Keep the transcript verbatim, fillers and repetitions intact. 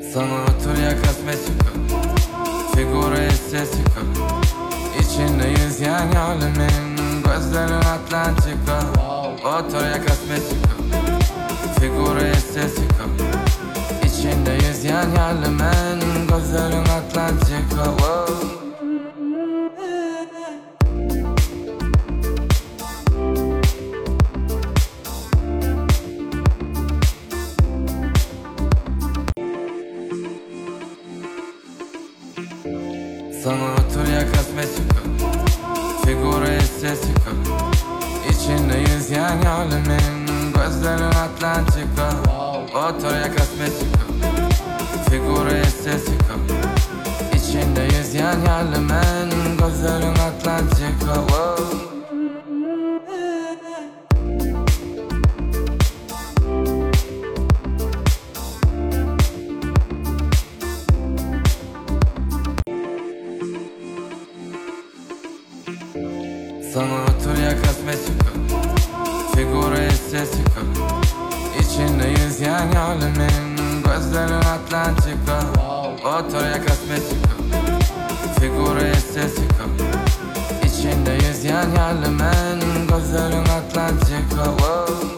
Sana otur yakas Meksika, figürü estetika. İçinde yüzyen alemin, gözlerin Atlantika. Otur yakas Meksika, figürü estetika. İçinde yüzyen alemin, gözlerin Atlantika. Wow. Sana otur yakas Meksika, figürü estetika. İçinde yüzyen alemin, gözlerin Atlantika. Otur yakas Meksika, figürü estetika. İçinde yüzyen alemin, gözlerin Atlantika. Wow. Sana otur yakas Meksika, figürü estetika. İçinde yüzyen alemin, gözlerin Atlantika. Otur yakas Meksika, figürü estetika. İçinde yüzyen alemin, gözlerin Atlantika. Wow.